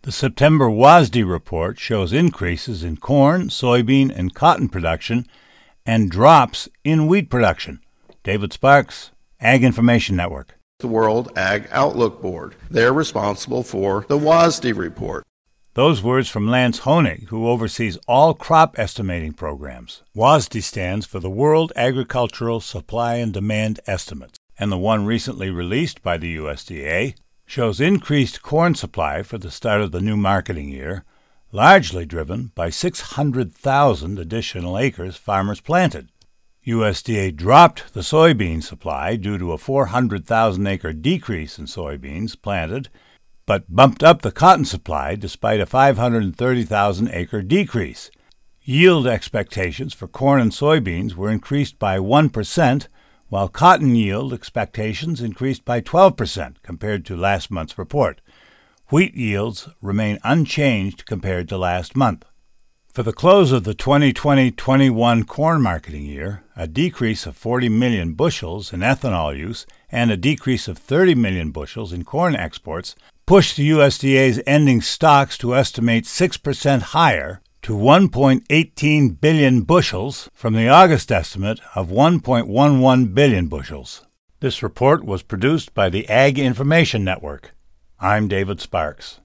The September WASDE report shows increases in corn, soybean, and cotton production and drops in wheat production. David Sparks, Ag Information Network. The World Ag Outlook Board. They're responsible for the WASDE report. Those words from Lance Honig, who oversees all crop estimating programs. WASDE stands for the World Agricultural Supply and Demand Estimates, and the one recently released by the USDA shows increased corn supply for the start of the new marketing year, largely driven by 600,000 additional acres farmers planted. USDA dropped the soybean supply due to a 400,000-acre decrease in soybeans planted, but bumped up the cotton supply despite a 530,000-acre decrease. Yield expectations for corn and soybeans were increased by 1%, while cotton yield expectations increased by 12% compared to last month's report. Wheat yields remain unchanged compared to last month. For the close of the 2020-21 corn marketing year, a decrease of 40 million bushels in ethanol use and a decrease of 30 million bushels in corn exports pushed the USDA's ending stocks to estimate 6% higher to 1.18 billion bushels from the August estimate of 1.11 billion bushels. This report was produced by the Ag Information Network. I'm David Sparks.